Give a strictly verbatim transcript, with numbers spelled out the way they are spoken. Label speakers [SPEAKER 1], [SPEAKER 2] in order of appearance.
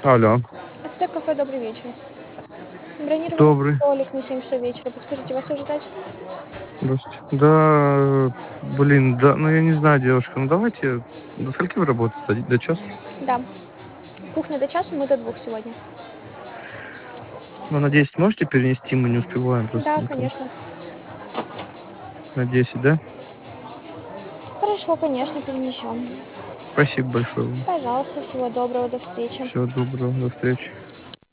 [SPEAKER 1] Алло.
[SPEAKER 2] Это кафе «Добрый вечер». Бронировали
[SPEAKER 1] Добрый.
[SPEAKER 2] столик на семь часов вечера. Подскажите, вас уже ждать?
[SPEAKER 1] Здравствуйте. Да, блин, да, ну я не знаю, девушка, ну давайте, до скольки вы работаете? До, до часу?
[SPEAKER 2] Да. Кухня до часу, мы до двух сегодня.
[SPEAKER 1] Ну, на десять можете перенести? Мы не успеваем просто
[SPEAKER 2] Да,
[SPEAKER 1] никак.
[SPEAKER 2] конечно.
[SPEAKER 1] На десять, да?
[SPEAKER 2] Хорошо, конечно, перенесем.
[SPEAKER 1] Спасибо большое вам.
[SPEAKER 2] Пожалуйста, всего доброго, до встречи.
[SPEAKER 1] Всего доброго, до встречи.